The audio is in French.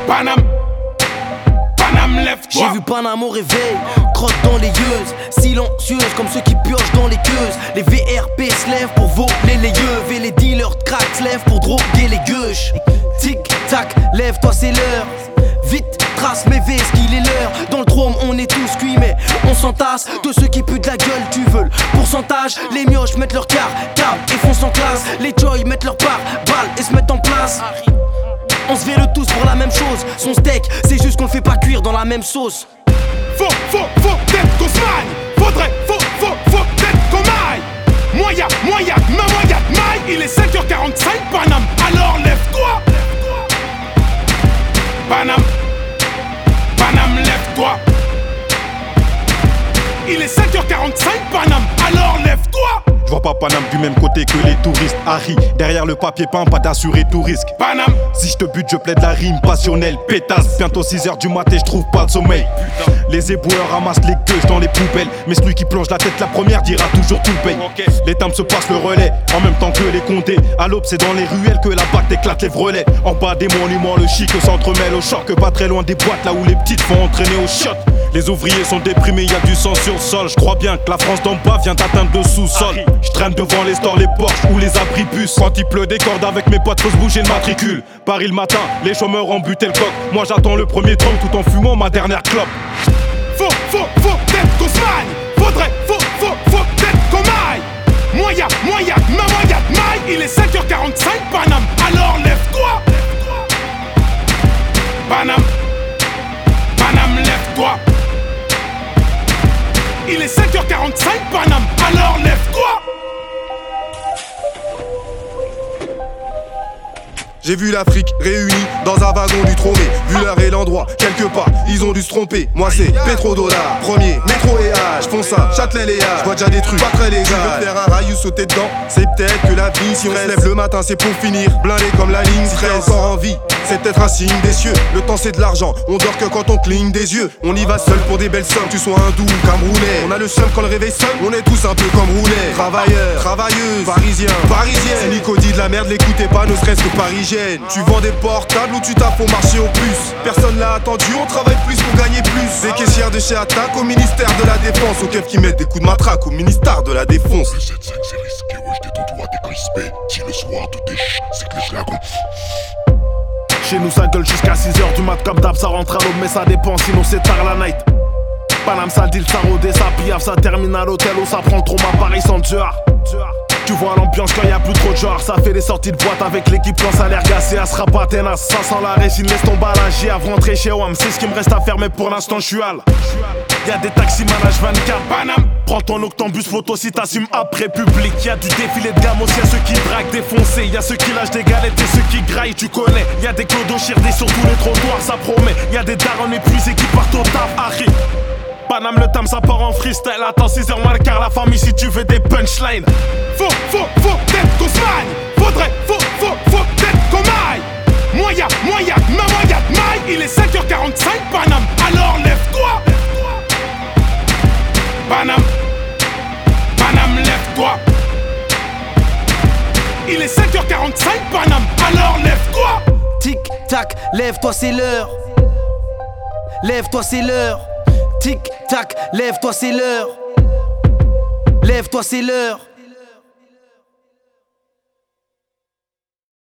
Paname, Paname, lève-toi. J'ai vu Paname au réveil, crotte dans les yeux, silencieuse comme ceux qui piochent dans les queues. Les VRP se lèvent pour voler les yeux, et les dealers de crack se lèvent pour droguer les gueuches. Tic tac, lève-toi c'est l'heure. Vite, trace mes V's qu'il est l'heure. Dans le trône on est tous cuits mais on s'entasse de ceux qui puent de la gueule, tu veux le pourcentage. Les mioches mettent leur car, et foncent en classe. Les joy mettent leur part, balle et se mettent en place. On se véle tous pour la même chose. Son steak, c'est juste qu'on le fait pas cuire dans la même sauce. Faut peut-être qu'on se maille. Faudrait, faut peut-être qu'on aille. Moya, maille. Il est 5h45, Paname, alors lève-toi. Paname, lève-toi. Il est 5h45, Paname, alors lève-toi. Je vois pas Paname du même côté que les touristes. Harry, derrière le papier peint, pas d'assuré tout risque. Paname, si je te bute, je plaide la rime passionnelle. Pétasse, bientôt 6h du matin, je trouve pas de sommeil. Les éboueurs ramassent les queues dans les poubelles. Mais celui qui plonge la tête la première dira toujours tout le paye. Les dames se passent le relais en même temps que les condés. À l'aube, c'est dans les ruelles que la batte éclate les vrelets. En bas des monuments, le chic s'entremêle au choc. Pas très loin des boîtes, là où les petites font entraîner au shot. Les ouvriers sont déprimés, y a du sang sur le sol. Je crois bien que la France d'en bas vient d'atteindre le sous-sol. Je traîne devant les stores, les Porsche ou les abris bus. Quand il pleut des cordes avec mes potes, faut se bouger le matricule. Paris le matin, les chômeurs ont buté le coq. Moi j'attends le premier tronc tout en fumant ma dernière clope. Faut peut-être qu'on se maille. Faudrait, faut peut-être qu'on aille. Moya, maille. Il est 5h45, Paname, alors lève-toi. Paname, lève-toi. Il est 5h45, Paname, alors lève-toi. J'ai vu l'Afrique réunie dans un wagon du Tromé. Vu l'heure et l'endroit, quelque part, ils ont dû se tromper. Moi c'est pétrodollar, premier, métro et H. J'font ça, Châtelet les H. J'vois déjà des trucs pas très légaux. Tu veux faire un rail ou sauter dedans, c'est peut-être que la vie. Si on se lève le matin, c'est pour finir blindé comme la ligne 13. Si t'es encore en vie, c'est peut-être un signe des cieux. Le temps c'est de l'argent, on dort que quand on cligne des yeux. On y va seul pour des belles sommes, tu sois hindou ou camerounais. On a le seum quand le réveil sonne, on est tous un peu comme roulets. Travailleurs, travailleuses, parisiens, parisiennes. Si Nico dit de la merde, l'écoutez pas, ne serait-ce que parisienne. Tu vends des portables ou tu tapes au marché au plus. Personne l'a attendu, on travaille plus pour gagner plus. Des caissières de chez Attaque au ministère de la Défense. Aux keufs qui mettent des coups de matraque au ministère de la Défense. Le 7-5 c'est risqué, wesh t'es ton doigt décrispé. Si le soir tout est c'est que les schlagons. Chez nous ça gueule jusqu'à 6h du mat comme d'hab, ça rentre à l'aube mais ça dépend sinon c'est tard la night. Paname ça deal, ça rôde et ça piaffe, ça termine à l'hôtel où ça prend le trauma Paris sans dehors. Tu vois l'ambiance quand y'a plus trop de genre. Ça fait des sorties de boîte avec l'équipe quand ça a l'air gassé. Elle sera pas tenace, ça sent la résine. Laisse tomber la J avant de rentrer chez WAM. C'est ce qui me reste à faire mais pour l'instant je suis hal. Y'a des taxis manage 24 Paname. Prends ton octambus photo si t'assumes après public. Y'a du défilé de gamos, y'a ceux qui draguent défoncés. Y'a ceux qui lâchent des galettes et ceux qui graillent, tu connais. Y'a des clodos chirdés sur tous les trottoirs, ça promet. Y'a des darons épuisés qui partent au taf, Harry. Paname le tam ça part en freestyle. Attends 6h moins le quart la famille si tu veux des punchlines. Faut peut-être qu'on se maille. Faudrait, faut peut-être qu'on aille. Moya, maille. Il est 5h45, Paname, alors lève-toi. Paname, lève-toi. Il est 5h45, Paname, alors lève-toi. Tic tac, lève-toi c'est l'heure. Lève-toi c'est l'heure. Tic tac, lève-toi c'est l'heure. Lève-toi c'est l'heure.